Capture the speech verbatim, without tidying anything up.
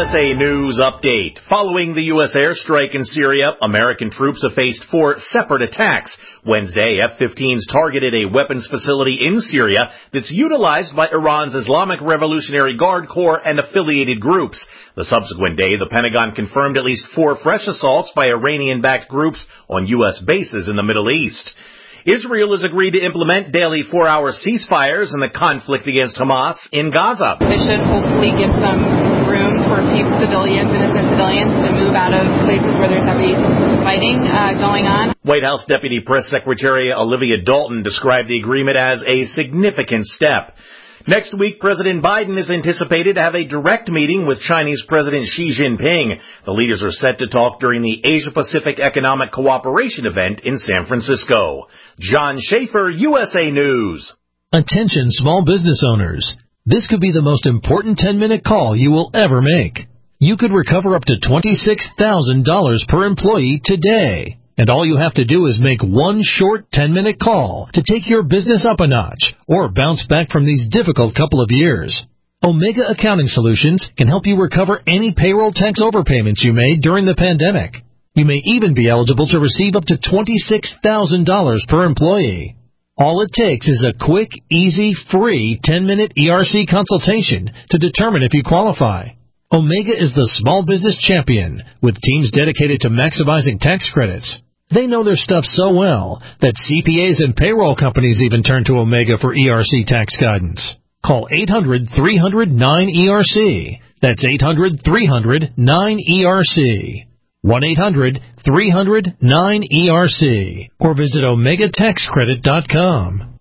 S A News Update. Following the U S airstrike in Syria, American troops have faced four separate attacks. Wednesday, F fifteens targeted a weapons facility in Syria that's utilized by Iran's Islamic Revolutionary Guard Corps and affiliated groups. The subsequent day, the Pentagon confirmed at least four fresh assaults by Iranian-backed groups on U S bases in the Middle East. Israel has agreed to implement daily four-hour ceasefires in the conflict against Hamas in Gaza. This should hopefully give some room for civilians, innocent civilians, to move out of places where there's heavy fighting uh, going on. White House Deputy Press Secretary Olivia Dalton described the agreement as a significant step. Next week, President Biden is anticipated to have a direct meeting with Chinese President Xi Jinping. The leaders are set to talk during the Asia-Pacific Economic Cooperation event in San Francisco. John Schaefer, U S A News. Attention small business owners. This could be the most important ten-minute call you will ever make. You could recover up to twenty-six thousand dollars per employee today. And all you have to do is make one short ten-minute call to take your business up a notch or bounce back from these difficult couple of years. Omega Accounting Solutions can help you recover any payroll tax overpayments you made during the pandemic. You may even be eligible to receive up to twenty-six thousand dollars per employee. All it takes is a quick, easy, free ten-minute E R C consultation to determine if you qualify. Omega is the small business champion with teams dedicated to maximizing tax credits. They know their stuff so well that C P As and payroll companies even turn to Omega for E R C tax guidance. Call eight hundred, three hundred, nine E R C. That's eight hundred, three hundred, nine E R C. one eight hundred, three hundred, nine E R C. Or visit omega tax credit dot com.